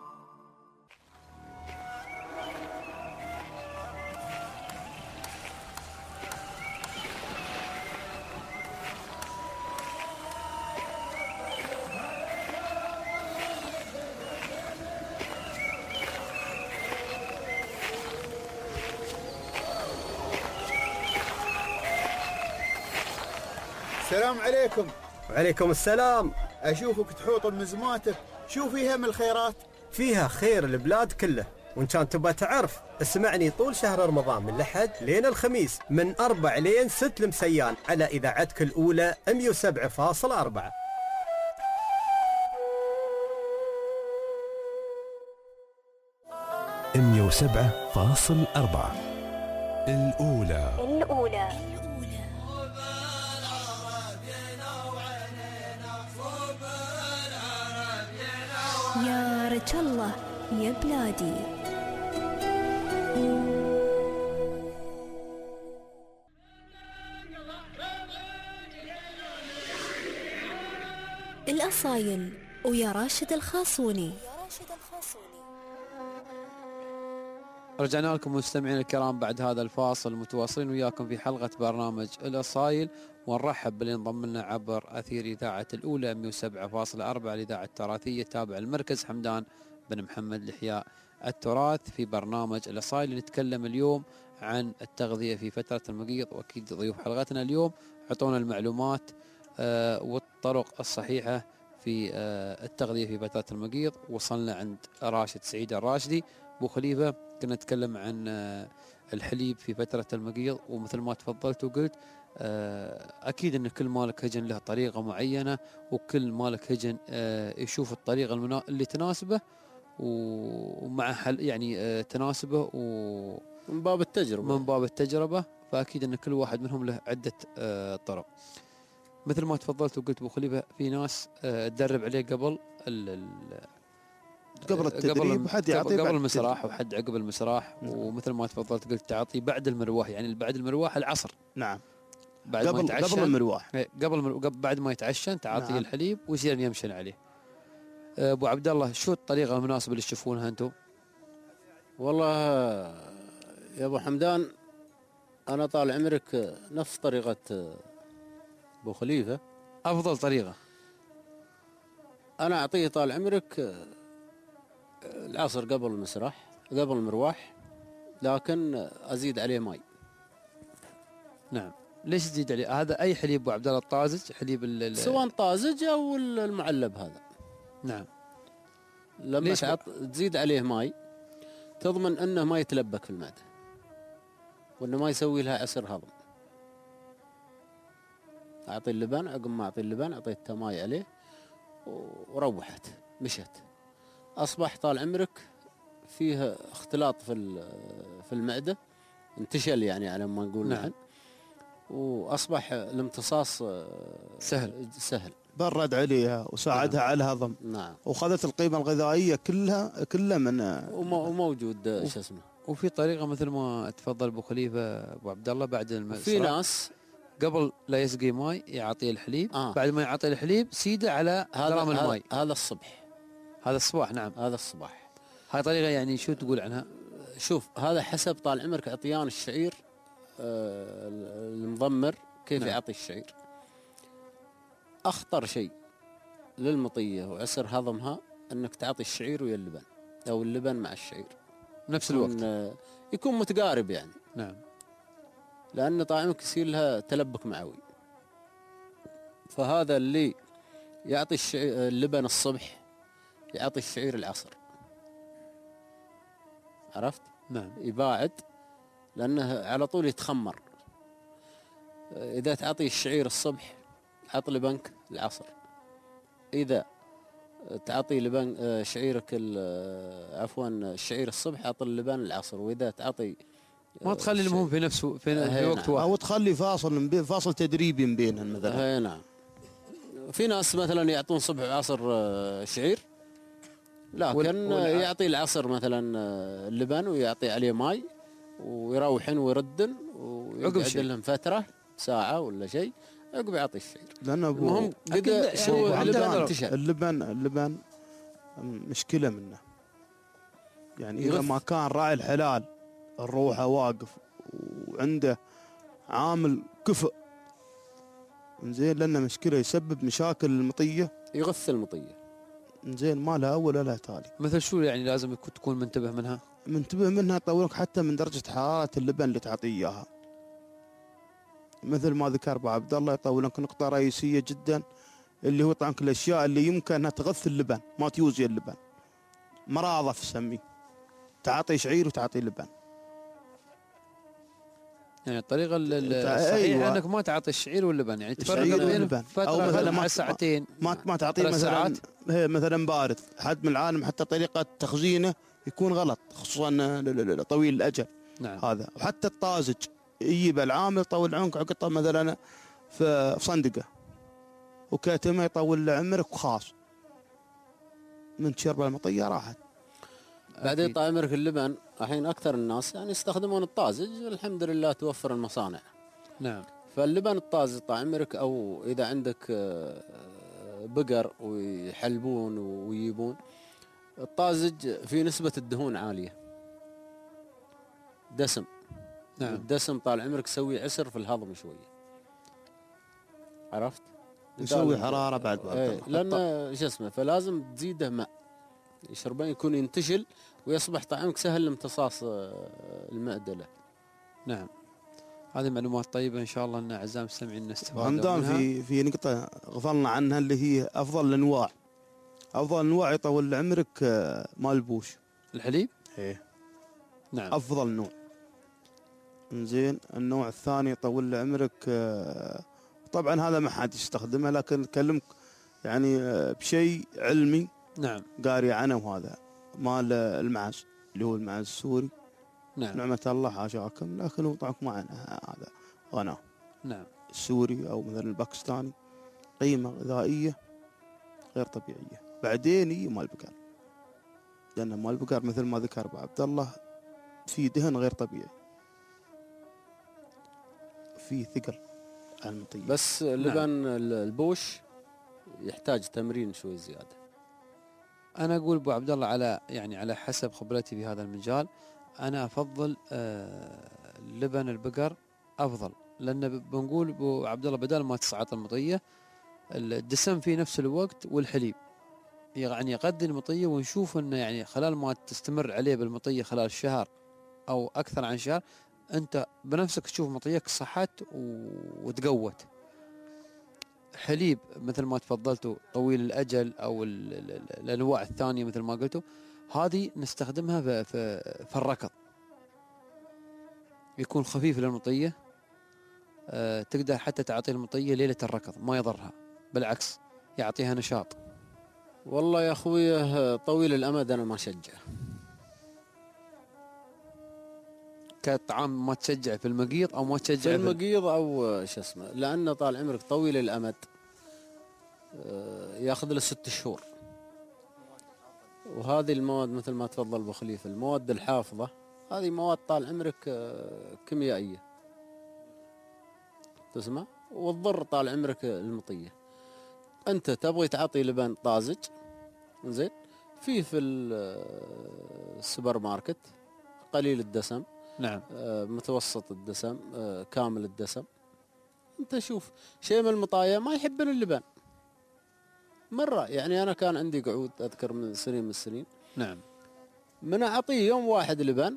السلام عليكم. وعليكم السلام. أشوفك تحوط المزماتك، شو فيها من الخيرات؟ فيها خير البلاد كله، وإن كان تبى تعرف اسمعني طول شهر رمضان من الأحد لين الخميس من أربع لين ست المسيان على إذاعتك الأولى مية وسبعة فاصل أربعة. مية وسبعة فاصل أربعة. الأولى. الأولى. يا رجل الله يا بلادي. الأصايل ويا راشد الخاصوني. رجعنا لكم مستمعين الكرام بعد هذا الفاصل، متواصلين وياكم في حلقة برنامج الأصايل، ونرحب باللي انضم لنا عبر أثير إذاعة الأولى مية وسبعة فاصل أربعة الإذاعة التراثية تابع المركز حمدان بن محمد لإحياء التراث. في برنامج الأصايل نتكلم اليوم عن التغذية في فترة المقيض، وأكيد ضيوف حلقتنا اليوم عطونا المعلومات آه والطرق الصحيحة في آه التغذية في فترة المقيض. وصلنا عند راشد سعيد الراشدي. أبو خليفة كنا نتكلم عن الحليب في فترة المقيض، ومثل ما تفضلت وقلت أكيد أن كل مالك هجن له طريقة معينة، وكل مالك هجن يشوف الطريقة اللي تناسبه ومع حل يعني تناسبه ومن باب التجربة من باب التجربة فأكيد أن كل واحد منهم له عدة طرق. مثل ما تفضلت وقلت أبو خليفة في ناس تدرب عليه قبل قبل التدريب وحد يعطيه قبل بعد المسراح وحد عقب المسراح، ومثل ما تفضلت قلت تعطي بعد المرواح، يعني بعد المرواح العصر. نعم. بعد قبل ما يتعشى قبل المرواح. قبل مر... قبل بعد ما يتعشى تعطيه نعم. الحليب ويصير يمشن عليه. ابو عبد الله شو الطريقه المناسبه اللي تشوفونها انتم؟ والله يا ابو حمدان انا طال عمرك نفس طريقه ابو خليفه. افضل طريقه انا اعطيه طال عمرك العصر قبل المسرح قبل المرواح، لكن ازيد عليه ماء. نعم. ليش تزيد عليه؟ هذا اي حليب ابو عبد الله الطازج، حليب ال سواء طازج او المعلب هذا. نعم. لما تعط... تزيد عليه ماء تضمن انه ما يتلبك في المعده، وانه ما يسوي لها عسر هضم. اعطي اللبن، عقب ما اعطي اللبن اعطيته ماء عليه وروحت مشت، اصبح طال عمرك فيه اختلاط في في المعده، انتشل يعني على ما نقول نحن. نعم. واصبح الامتصاص سهل سهل برد عليها وساعدها نعم. على الهضم. نعم. وخذت القيمه الغذائيه كلها كلها من وموجود شو اسمه. وفي طريقه مثل ما تفضل ابو خليفه ابو عبد الله بعد المسرح، في ناس قبل لا يسقي ماي يعطيه الحليب. آه. بعد ما يعطي الحليب سيده على درام الماي. هذا الصبح. هذا الصباح. نعم. هذا الصباح. هاي طريقه يعني شو تقول عنها؟ شوف هذا حسب طال عمرك عطيان الشعير آه المضمر كيف نعم. يعطي الشعير. اخطر شيء للمطيه وعسر هضمها انك تعطي الشعير ويا اللبن، او اللبن مع الشعير نفس الوقت، آه يكون متقارب يعني. نعم. لأن طعمك يصير لها تلبك معوي. فهذا اللي يعطي اللبن الصبح يعطي الشعير العصر. عرفت؟ نعم. يباعد لأنه على طول يتخمر. إذا تعطي الشعير الصبح عط لبنك العصر. إذا تعطي لبن شعيرك عفوا الشعير الصبح عط اللبن العصر. وإذا تعطي ما تخلي المهم في نفسه في, في وقت واحد، او تخلي فاصل فاصل تدريبي بينهم مثلا. اي نعم. في ناس مثلا يعطون صبح وعصر شعير، لكن يعطي العصر مثلا اللبن ويعطي عليه ماء ويروحن ويردن ويقعد لهم فتره ساعه ولا شيء، عقب يعطي الشعير. لانه المهم كذا شو اللبن اللبن اللبن مشكله منه يعني. اذا ما كان راعي الحلال الروحه واقف وعنده عامل كفء زين، لانه مشكله يسبب مشاكل المطيه، يغث المطيه زين، ما لها اول ولا تالي. مثل شو يعني لازم تكون منتبه منها؟ منتبه منها طولك حتى من درجه حراره اللبن اللي تعطيه اياها. مثل ما ذكر ابو عبد الله يطولك نقطه رئيسيه جدا اللي هو طبعا الاشياء اللي يمكن انها تغث اللبن ما تيوزي اللبن، مراضف سميه، تعطي شعير وتعطي لبن. يعني الطريقه الصحيحه أيوة. انك ما تعطي الشعير واللبن، يعني تفرق بين فتره او مثلا مع ساعتين، ما ما تعطيه مثلا مثلا بارد. حد من العالم حتى طريقه تخزينه يكون غلط، خصوصا طويل الاجل. نعم. هذا وحتى الطازج يجيب العامل يطول عنك عقطه مثلا في صندقه وكاتمه يطول عمرك وخاص من تشرب المطيه راحت. بعدين طال عمرك اللبن الحين اكثر الناس يعني يستخدمون الطازج، الحمد لله توفر المصانع. نعم. فاللبن الطازج طال عمرك، او اذا عندك بقر ويحلبون ويجيبون الطازج في نسبة الدهون عالية، دسم. نعم. الدسم طال عمرك يسوي عسر في الهضم شوية، عرفت؟ يسوي حرارة بعد ايه لأن شو اسمه، فلازم تزيده ماء يشربين يكون ينتشل ويصبح طعمك سهل لامتصاص المعدة له. نعم. هذه معلومات طيبة إن شاء الله أن أعزائي المستمعين نستفاد منها. في في نقطة غفلنا عنها اللي هي أفضل الأنواع. أفضل الأنواع يطول عمرك مال البوش الحليب. إيه. نعم. أفضل نوع. زين. النوع الثاني يطول عمرك طبعا هذا ما حد يستخدمه، لكن أكلمك يعني بشيء علمي. نعم. قاري عنه، وهذا مال المعز اللي هو المعز السوري. نعم. نعمة الله حاشاكم، لكن هو طعمك معنا هذا غنى. نعم. السوري أو مثلا الباكستاني قيمة غذائية غير طبيعية. بعدين يجي مال البقال. لأن مال البقر مثل ما ذكر أبو عبد الله في دهن غير طبيعي، في ثقل على المطية. بس لبن البوش يحتاج تمرين شوي زيادة. أنا أقول أبو عبد الله على يعني على حسب خبرتي في هذا المجال، أنا أفضل آه لبن البقر أفضل، لأن بنقول أبو عبد الله بدل ما تصعد المطية الدسم في نفس الوقت والحليب، يعني يغذي المطية، ونشوف انه يعني خلال ما تستمر عليه بالمطية خلال شهر او اكثر عن شهر انت بنفسك تشوف مطيك صحت وتقوت. حليب مثل ما تفضلتوا طويل الاجل او ال ال ال الانواع الثانية مثل ما قلتوا، هذه نستخدمها في, في, في الركض، يكون خفيف للمطية، أه تقدر حتى تعطي المطية ليلة الركض ما يضرها، بالعكس يعطيها نشاط. والله يا اخوي طويل الامد انا ما شجع كطعام، ما تشجع في المقيض او ما تشجع في المقيض او شو اسمه، لانه طال عمرك طويل الامد ياخذ له ست شهور، وهذه المواد مثل ما تفضل ابو خليفه المواد الحافظه هذه مواد طال عمرك كيميائيه تسمع، وتضر طال عمرك المطيه. انت تبغي تعطي لبن طازج زين، في في السوبر ماركت قليل الدسم، نعم آه متوسط الدسم، آه كامل الدسم. انت شوف شيء من المطايا ما يحبون اللبن مره، يعني انا كان عندي قعود اذكر من سنين من السنين، نعم من اعطيه يوم واحد لبن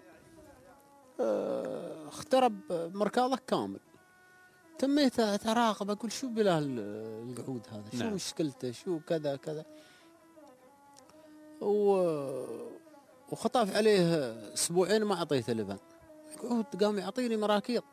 آه اخترب مركاضه كامل، تميت اتراقب اقول شو بله القعود هذا، شو نعم. مشكلته شو كذا كذا، و... وخطاف عليه اسبوعين ما اعطيته لبن، قعود قام يعطيني مراكيض،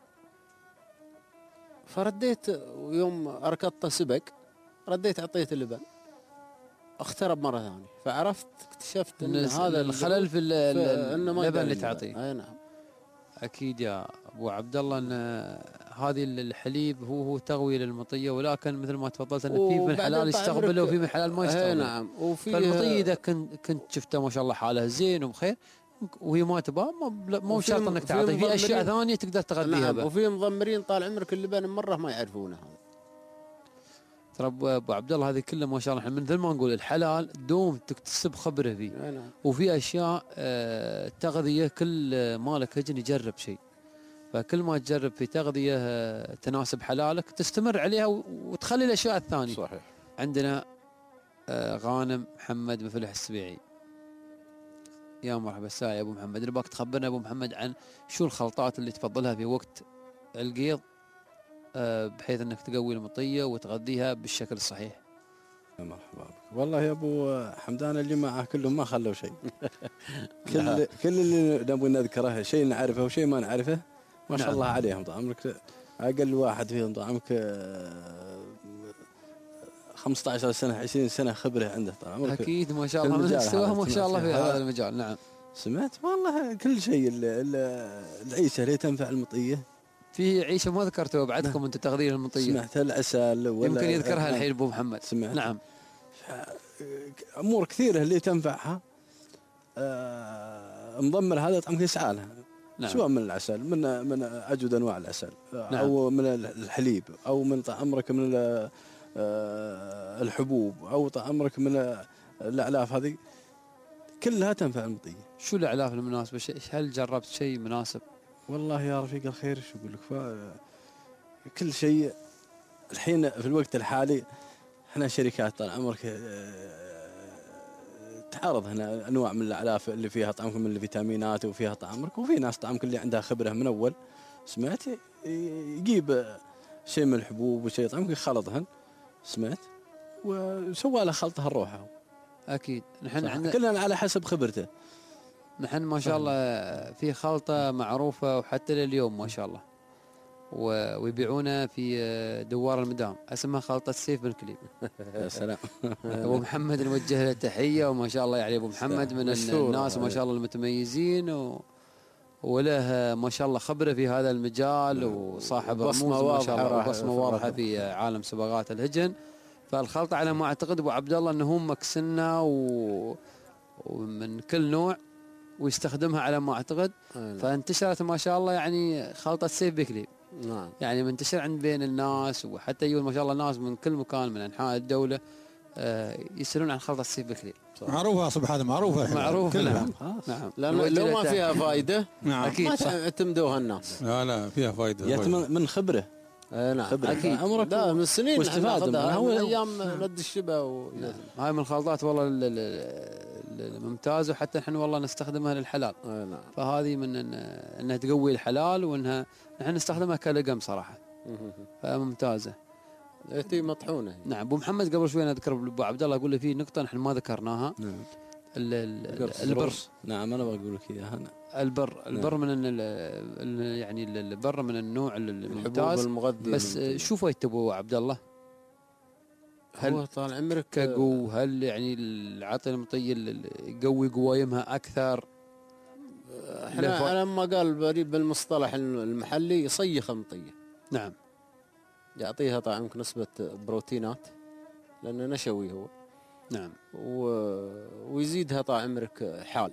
فرديت ويوم اركضته سبق رديت اعطيته لبن اخترب مره ثانيه، فعرفت اكتشفت ان هذا الخلل في اللبن اللي تعطيه. اي نعم اكيد يا ابو عبد الله ان هذه الحليب هو هو تغويه للمطيه، ولكن مثل ما تفضلت ان في من حلال يستقبله وفي من حلال ما يستقبله. نعم. وفي فالمطيه اذا كنت كنت شفته ما شاء الله حاله زين وبخير وهي ما تبغى مو شرط انك تعطيه، في اشياء ثانيه تقدر تغذيها. نعم. وفي مضمرين طال عمرك اللبن مره ما يعرفونه هذا. ترى ابو عبد الله هذه كلها ما شاء الله احنا مثل ما نقول الحلال دوم تكتسب خبره فيه. نعم. وفي اشياء آه تغذيه كل مالك هجن يجرب شيء، فكل ما تجرب في تغذيه آه تناسب حلالك تستمر عليها وتخلي الاشياء الثانيه. صحيح. عندنا آه غانم محمد مفلح السبيعي. يا مرحبا الساعة يا ابو محمد، نبغاك تخبرنا ابو محمد عن شو الخلطات اللي تفضلها في وقت القيض بحيث انك تقوي المطيه وتغذيها بالشكل الصحيح. مرحبا. والله يا ابو حمدان اللي معه كلهم ما خلوا شيء. كل كل اللي نبغى نذكره شيء نعرفه وشيء ما نعرفه ما شاء نعم. الله عليهم. طال عمرك اقل واحد فيهم طال عمرك خمسة عشر سنه عشرين سنه خبره عنده. طال عمرك اكيد ما شاء الله من مستواه ما شاء الله في هذا المجال. نعم سمعت والله كل شيء العيشه اللي تنفع المطيه في عيشه ما ذكرتوها بعدكم انتم تغذيه المطيه. سمعت العسل ولا يمكن يذكرها الحين ابو محمد. سمعت. نعم امور كثيره اللي تنفعها آه مضمر هذا طعم اسعالها. نعم. سواء من العسل من من اجود انواع العسل نعم. او من الحليب او من طعم عمرك من آه الحبوب او طعم عمرك من الاعلاف، هذه كلها تنفع المطيه. شو الاعلاف المناسبه؟ هل جربت شيء مناسب؟ والله يا رفيق الخير شو اقول لك، كل شيء الحين في الوقت الحالي احنا شركات طال عمرك تعرض هنا انواع من الاعلاف اللي فيها طعمك من الفيتامينات وفيها طعمك، وفي ناس طعمك اللي عندها خبره من اول سمعت يجيب شيء من الحبوب وشيء طعمك يخلطهن سمعت وسوى له خلطه الروحه. اكيد نحن عندنا كلنا على حسب خبرته. نحن ما شاء الله في خلطة معروفة وحتى لليوم ما شاء الله ويبيعونها في دوار المدام اسمها خلطة سيف بن كليب. يا سلام. ابو محمد نوجه له تحية وما شاء الله يعني ابو محمد من الناس ما شاء الله المتميزين و... وله ما شاء الله خبرة في هذا المجال وصاحب رموز ما شاء الله وبصمة واضحة في عالم سباقات الهجن. فالخلطة على ما اعتقد ابو عبد الله انهم مكسنا و ومن كل نوع ويستخدمها على ما اعتقد. فانتشرت ما شاء الله يعني خلطه سيف بكلي. نعم. يعني منتشر عند بين الناس، وحتى يقول ما شاء الله ناس من كل مكان من انحاء الدوله يسالون عن خلطه سيف بكلي. معروفه صبح هذا معروفه معروفه. نعم. نعم. لانه لو ما فيها فائده نعم. اكيد ما اعتمدوها الناس. لا لا فيها فائده. يأتي من خبره. اي نعم خبرة. اكيد. عمرك لا من سنين واستفاده هو ايام ند الشبه و... نعم. هاي من الخلطات والله الممتازه، وحتى نحن والله نستخدمها للحلال. نعم. فهذه من إن انها تقوي الحلال، وانها نحن نستخدمها كلقم صراحه. فممتازه. تي مطحونه. نعم. ابو محمد قبل شوي انا اذكر ابو عبد الله اقول له في نقطه نحن ما ذكرناها. نعم. البر. نعم انا بقول لك اياها انا. البر البر نعم. من ال ال يعني البر من النوع الممتاز المغذي. بس شوفوا ابو عبد الله، هل طال عمرك كقو هل يعني العطل المطي يقوي قوايمها اكثر؟ احنا انا لما قال بالمصطلح المحلي يصيخ مطيه. نعم. يعطيها طعمك نسبه بروتينات لانه نشوي هو. نعم. و... ويزيدها طال عمرك حال،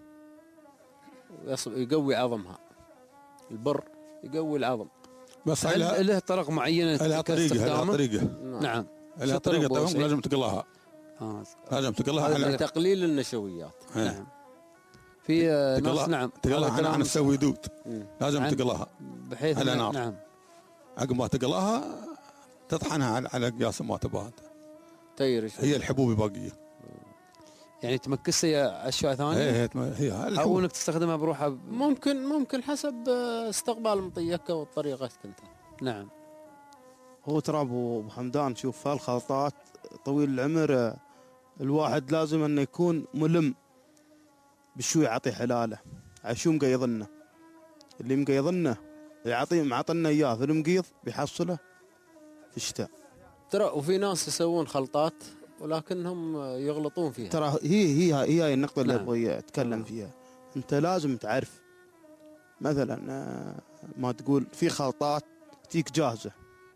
يقوي عظمها. البر يقوي العظم. بس هل له طرق معينه؟ لها طريقه لها طريقه. نعم. لها طريقه طبعا لازم تقلها. آه. لازم تقلها على تقليل النشويات. نعم. في ناس نعم تقلها عن تسوي دود. لازم تقلها بحيث على نار. نعم. عقب ما تقلها تطحنها على على قياس ما تبغى. تيرش هي الحبوب باقيه. يعني تمكسها اشياء ثانيه. هي هي او انك تستخدمها بروحها. ممكن ممكن حسب استقبال مطيك وطريقتك انت. نعم. هو ترى ابو حمدان شوف هالخلطات طويل العمر الواحد لازم انه يكون ملم بشو يعطي حلاله، على شو مقيضنا. اللي مقيضنا يعطيه معطنا اياه في المقيض بيحصله في الشتاء. ترى وفي ناس يسوون خلطات ولكنهم يغلطون فيها. ترى هي هي هي هي النقطة اللي ابغى اتكلم فيها. انت لازم تعرف مثلا ما تقول في خلطات تيك جاهزة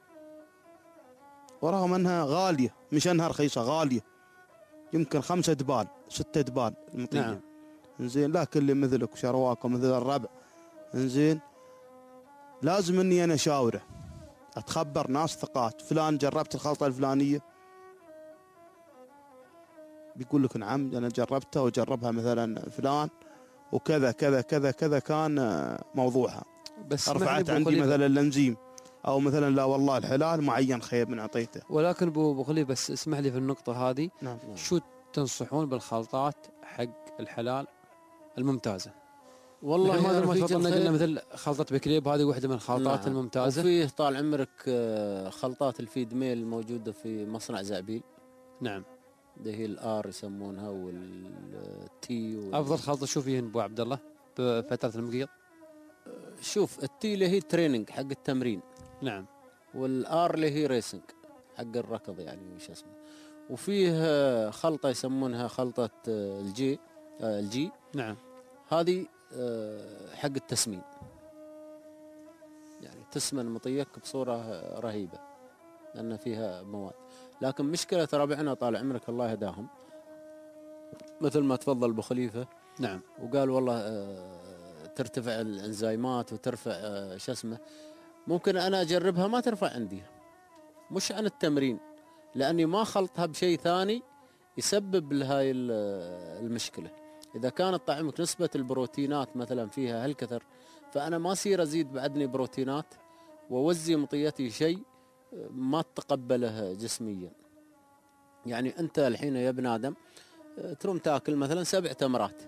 ورغم انها غالية، مش انها رخيصة، غالية يمكن خمسة دبال ستة دبال المطية. نعم. انزين لكن اللي مثلك وشرواك ومثل الربع انزين لازم اني انا اشاوره، اتخبر ناس ثقات، فلان جربت الخلطة الفلانية بيقول لك نعم انا جربتها وجربها مثلا فلان وكذا كذا كذا كذا كان موضوعها، بس رفعت عندي مثلا الانزيم او مثلا لا والله الحلال معين خير من اعطيته. ولكن ابو خلي بس اسمح لي في النقطه هذه. نعم. شو تنصحون بالخلطات حق الحلال الممتازه؟ والله ما ما تفضلنا قلنا مثل خلطه بكليب هذه واحده من الخلطات. نعم. الممتازه. وفيه طال عمرك خلطات الفيد ميل موجوده في مصنع زعبيل. نعم. ده هي الار يسمونها والتي وال... افضل خلطه شو فيهن ابو عبد الله بفتره المقيض؟ شوف التي اللي هي تريننج حق التمرين. نعم. والار اللي هي ريسنج حق الركض يعني وش اسمه. وفيه خلطه يسمونها خلطه الجي الجي. نعم. هذه حق التسمين، يعني تسمن مطيك بصوره رهيبه لان فيها مواد. لكن مشكله ربعنا طال عمرك الله يهداهم مثل ما تفضل ابو خليفه. نعم. وقال والله ترتفع الانزيمات وترفع شو اسمه. ممكن انا اجربها ما ترفع عندي، مش عن التمرين، لاني ما خلطها بشيء ثاني يسبب لهاي المشكله. اذا كانت طعمك نسبه البروتينات مثلا فيها هالكثر، فانا ما اصير ازيد بعدني بروتينات واوزي مطيتي شيء ما تتقبله جسميا. يعني انت الحين يا ابن ادم تروم تاكل مثلا سبع تمرات،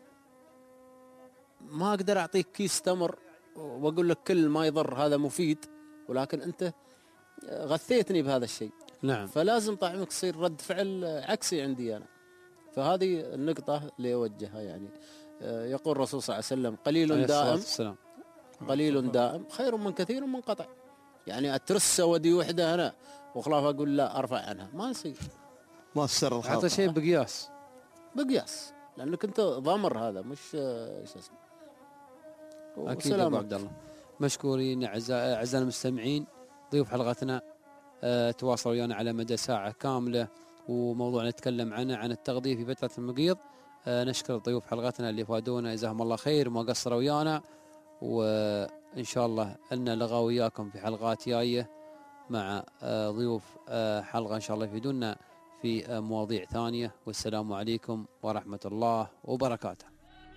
ما اقدر اعطيك كيس تمر واقول لك كل ما يضر هذا مفيد، ولكن انت غثيتني بهذا الشيء. نعم. فلازم طعمك يصير رد فعل عكسي عندي انا. فهذه النقطة اللي أوجهها. يعني يقول الرسول صلى الله عليه وسلم قليل دائم قليل دائم خير من كثير منقطع. يعني أترس ودي وحدة أنا وخلاف أقول لا أرفع عنها، ما يصير. ما السر الخلطة. حتى شيء بقياس بقياس لأنك أنت ضمر هذا مش شو اسمه. أكيد أبو عبد الله. مشكورين أعزائنا المستمعين. ضيوف حلقتنا أه تواصلوا ويانا على مدى ساعة كاملة، وموضوع نتكلم عنه عن التغذية في فترة المقيض. نشكر ضيوف حلقتنا اللي فادونا جزاهم الله خير وما قصروا ويانا، وإن شاء الله أن لقى وياكم في حلقات جاية مع ضيوف حلقة إن شاء الله يفيدونا في مواضيع ثانية. والسلام عليكم ورحمة الله وبركاته.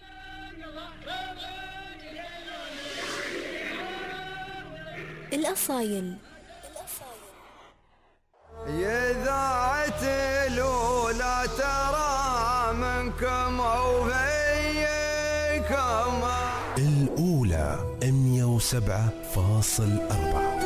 الأصايل إذاعة الأولى ترى منكم وفيكم. الأولى مئة وسبعة فاصلة أربعة.